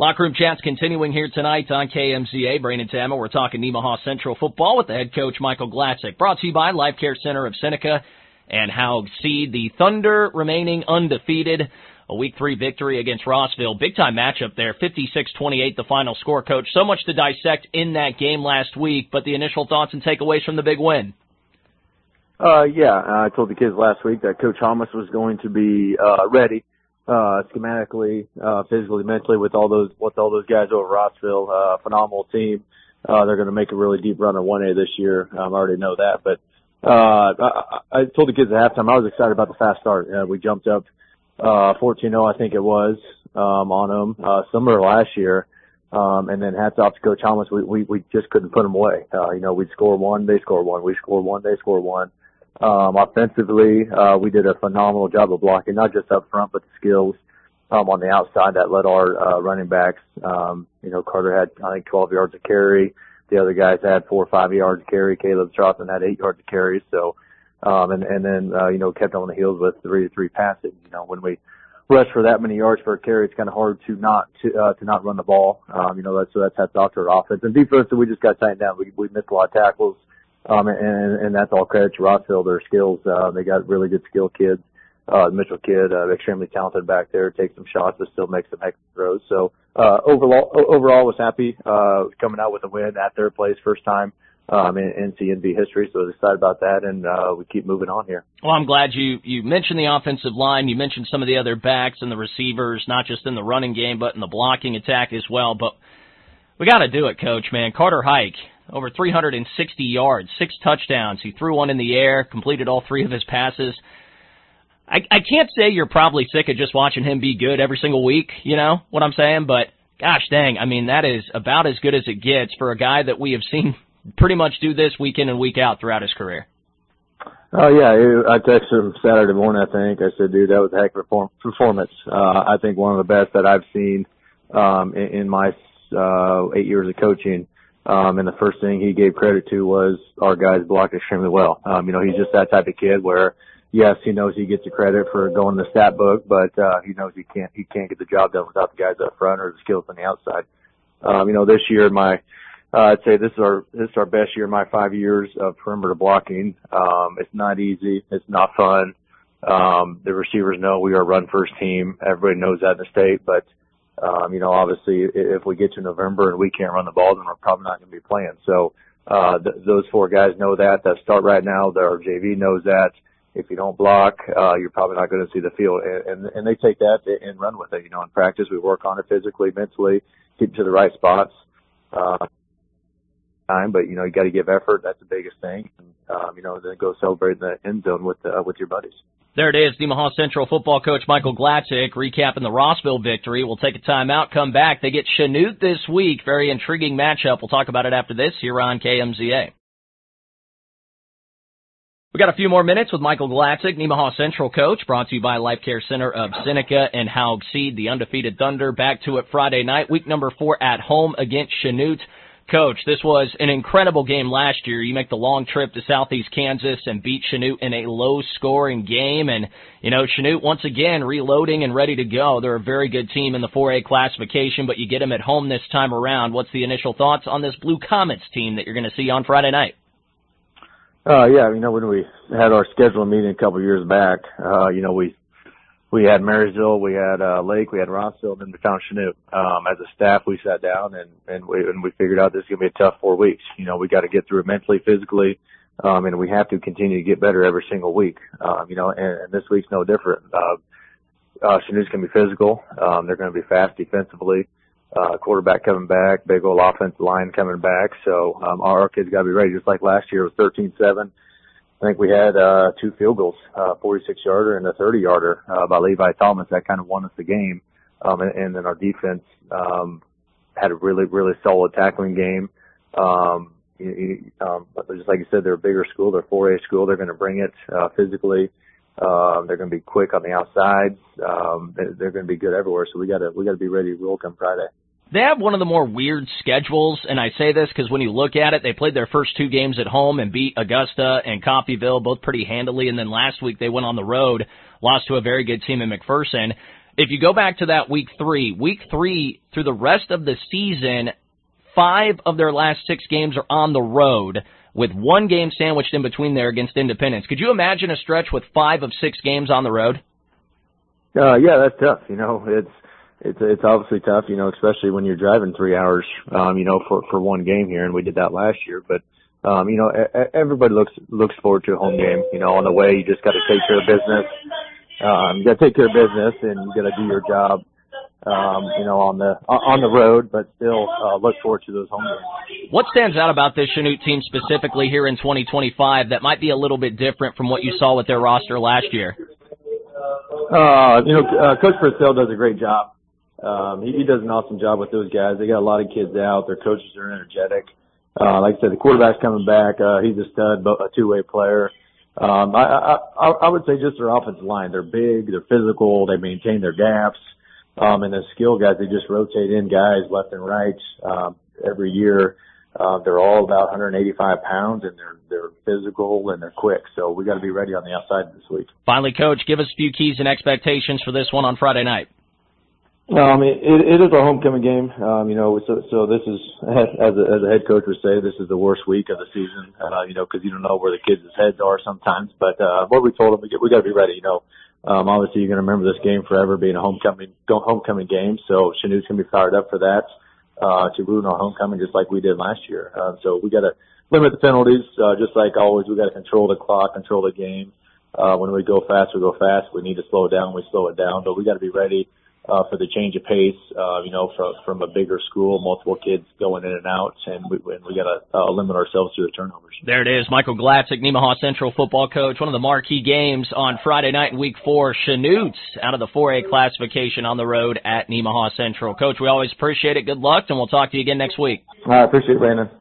Locker Room Chat's continuing here tonight on KMZA. Brain and Tama, we're talking Nemaha Central football with the head coach, Michael Glatzik. Brought to you by Life Care Center of Seneca and Haug Seed. The Thunder remaining undefeated. A Week 3 victory against Rossville. Big-time matchup there, 56-28 the final score, Coach. So much to dissect in that game last week, but the initial thoughts and takeaways from the big win. I told the kids last week that Coach Thomas was going to be ready schematically, physically, mentally with all those guys over Rossville. Phenomenal team. They're going to make a really deep run at 1A this year. I already know that. But I told the kids at halftime I was excited about the fast start. We jumped up 14-0, I think it was, on them, similar to last year. And then hats off to Coach Thomas. We just couldn't put them away. We'd score one, they score one. We score one, they score one. Offensively, we did a phenomenal job of blocking, not just up front, but the skills, on the outside that led our, running backs. Carter had, I think, 12 yards of carry. The other guys had 4 or 5 yards of carry. Caleb Charlton had 8 yards of carry. So, and then kept on the heels with 3-3 passing. When we rush for that many yards for a carry, it's kind of hard to not run the ball. That's hats off to our offense. And defense, we just got tightened down. We missed a lot of tackles. And that's all credit to Rossville, their skills. They got really good skilled kids. Mitchell kid, extremely talented back there, takes some shots, but still makes some heck of throws. So, overall was happy, coming out with a win at their place, first time, in CNB history. So I was excited about that, and, we keep moving on here. Well, I'm glad you mentioned the offensive line. You mentioned some of the other backs and the receivers, not just in the running game, but in the blocking attack as well. But we got to do it, Coach, man. Carter Hike, over 360 yards, 6 touchdowns. He threw one in the air, completed all 3 of his passes. I can't say you're probably sick of just watching him be good every single week, you know what I'm saying? But gosh dang, I mean, that is about as good as it gets for a guy that we have seen pretty much do this week in and week out throughout his career. Oh, yeah. I texted him Saturday morning, I think. I said, dude, that was a heck of a performance. I think one of the best that I've seen in my 8 years of coaching. And the first thing he gave credit to was our guys blocked extremely well. He's just that type of kid where, yes, he knows he gets the credit for going to the stat book, but he knows he can't get the job done without the guys up front or the skills on the outside. This year I'd say this is our best year in my 5 years of perimeter blocking. It's not easy. It's not fun. The receivers know we are a run first team. Everybody knows that in the state, but obviously if we get to November and we can't run the ball, then we're probably not going to be playing. So, those 4 guys know that start right now. Our JV knows that. If you don't block, you're probably not going to see the field. And they take that and run with it. In practice, we work on it physically, mentally, get to the right spots. But, you got to give effort. That's the biggest thing. And, then go celebrate in the end zone with your buddies. There it is, Nemaha Central football coach Michael Glatzik recapping the Rossville victory. We'll take a timeout, come back. They get Chanute this week. Very intriguing matchup. We'll talk about it after this here on KMZA. We got a few more minutes with Michael Glatzik, Nemaha Central coach, brought to you by Life Care Center of Seneca and Haug Seed. The undefeated Thunder back to it Friday night, week number 4 at home against Chanute. Coach, this was an incredible game last year. You make the long trip to Southeast Kansas and beat Chanute in a low-scoring game. And, Chanute, once again, reloading and ready to go. They're a very good team in the 4A classification, but you get them at home this time around. What's the initial thoughts on this Blue Comets team that you're going to see on Friday night? When we had our scheduled meeting a couple of years back, we had Marysville, we had Lake, we had Rossville, and then we found Chanute. As a staff, we sat down and we figured out this is going to be a tough 4 weeks. We got to get through it mentally, physically, and we have to continue to get better every single week. And this week's no different. Chanute's going to be physical. They're going to be fast defensively. Quarterback coming back, big old offensive line coming back. So, our kids got to be ready. Just like last year, it was 13-7. I think we had 2 field goals, 46-yarder and a 30-yarder by Levi Thomas. That kind of won us the game. And then our defense had a really, really solid tackling game. Just like you said, they're a bigger school. They're a 4A school. They're going to bring it physically. They're going to be quick on the outsides. They're going to be good everywhere. So we got to be ready to roll come Friday. They have one of the more weird schedules, and I say this because when you look at it, they played their first 2 games at home and beat Augusta and Coffeyville both pretty handily, and then last week they went on the road, lost to a very good team in McPherson. If you go back to that week three through the rest of the season, 5 of their last 6 games are on the road, with 1 game sandwiched in between there against Independence. Could you imagine a stretch with 5 of 6 games on the road? Yeah, that's tough. It's obviously tough, especially when you're driving 3 hours, for one game here, and we did that last year. But, everybody looks forward to a home game. On the way, you just got to take care of business. You got to take care of business, and you got to do your job, on the road, but still look forward to those home games. What stands out about this Chanute team specifically here in 2025 that might be a little bit different from what you saw with their roster last year? Coach Purcell does a great job. He does an awesome job with those guys. They got a lot of kids out. Their coaches are energetic. Like I said, the quarterback's coming back. He's a stud, a two-way player. I would say just their offensive line. They're big, they're physical, they maintain their gaps. And the skill guys, they just rotate in guys left and right, every year. They're all about 185 pounds, and they're physical and they're quick. So we got to be ready on the outside this week. Finally, Coach, give us a few keys and expectations for this one on Friday night. It is a homecoming game. So this is, as a head coach would say, this is the worst week of the season, because you don't know where the kids' heads are sometimes. But, what we told them, we got to be ready, obviously you're going to remember this game forever being a homecoming game. So Chanute's going to be fired up for that, to ruin our homecoming just like we did last year. So we got to limit the penalties, just like always. We got to control the clock, control the game. When we go fast, we go fast. We need to slow it down, we slow it down. But we got to be ready for the change of pace, from a bigger school, multiple kids going in and out, and we got to limit ourselves to the turnovers. There it is, Michael Glatzik, Nemaha Central football coach. One of the marquee games on Friday night in Week 4, Chanute out of the 4A classification on the road at Nemaha Central. Coach, we always appreciate it. Good luck, and we'll talk to you again next week. I appreciate it, Brandon.